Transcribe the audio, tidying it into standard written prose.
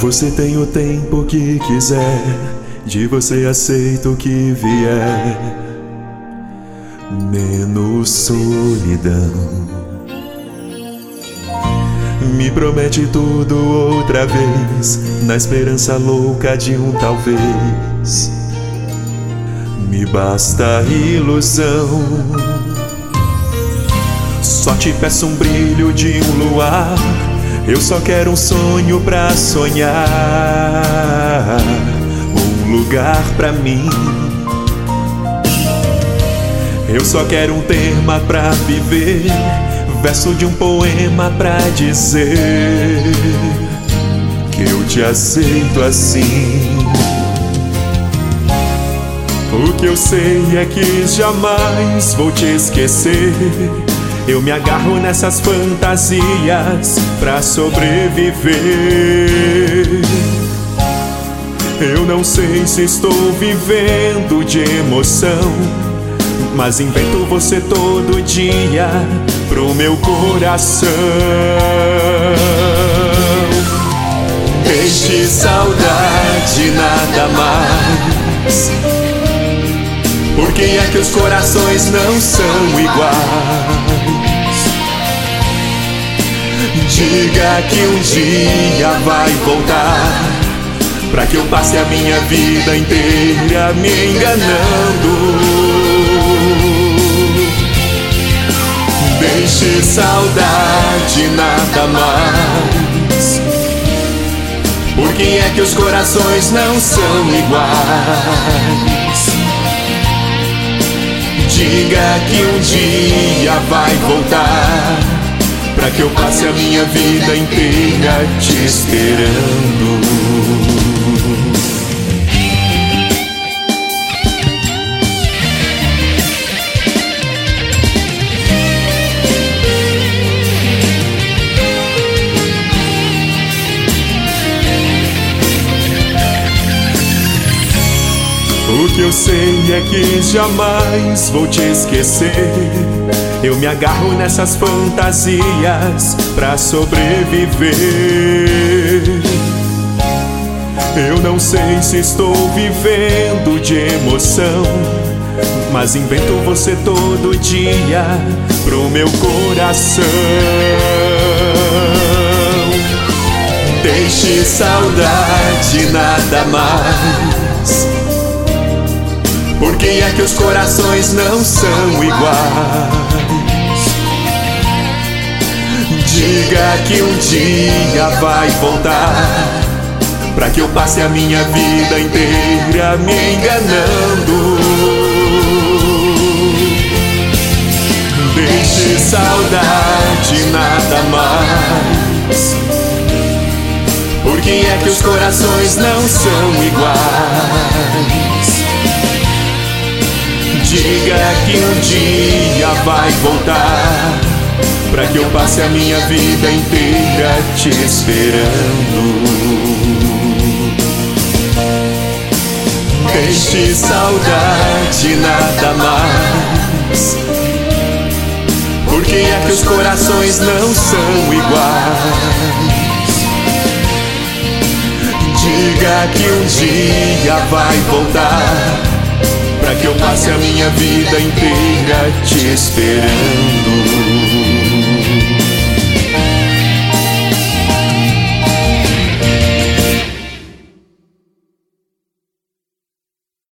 Você tem o tempo que quiser, de você aceita o que vier, menos solidão. Me promete tudo outra vez, na esperança louca de um talvez. Me basta a ilusão. Só te peço um brilho de um luar, eu só quero um sonho pra sonhar, um lugar pra mim. Eu só quero um tema pra viver, verso de um poema pra dizer que eu te aceito assim. O que eu sei é que jamais vou te esquecer. Eu me agarro nessas fantasias pra sobreviver. Eu não sei se estou vivendo de emoção, mas invento você todo dia pro meu coração. Deixe saudade, nada mais. Por que é que os corações não são iguais? Diga que um dia vai voltar, pra que eu passe a minha vida inteira me enganando. Deixe saudade, nada mais. Por que é que os corações não são iguais? Diga que um dia vai voltar, pra que eu passe a minha vida inteira te esperando. O que eu sei é que jamais vou te esquecer. Eu me agarro nessas fantasias pra sobreviver. Eu não sei se estou vivendo de emoção, mas invento você todo dia pro meu coração. Deixe saudade, nada mais. Por que é que os corações não são iguais? Diga que um dia vai voltar, pra que eu passe a minha vida inteira me enganando. Deixe saudade, nada mais. Por que é que os corações não são iguais? Diga que um dia vai voltar, pra que eu passe a minha vida inteira te esperando. Deixe saudade, nada mais. Por que é que os corações não são iguais? Diga que um dia vai voltar, pra que eu passe a minha vida inteira te esperando.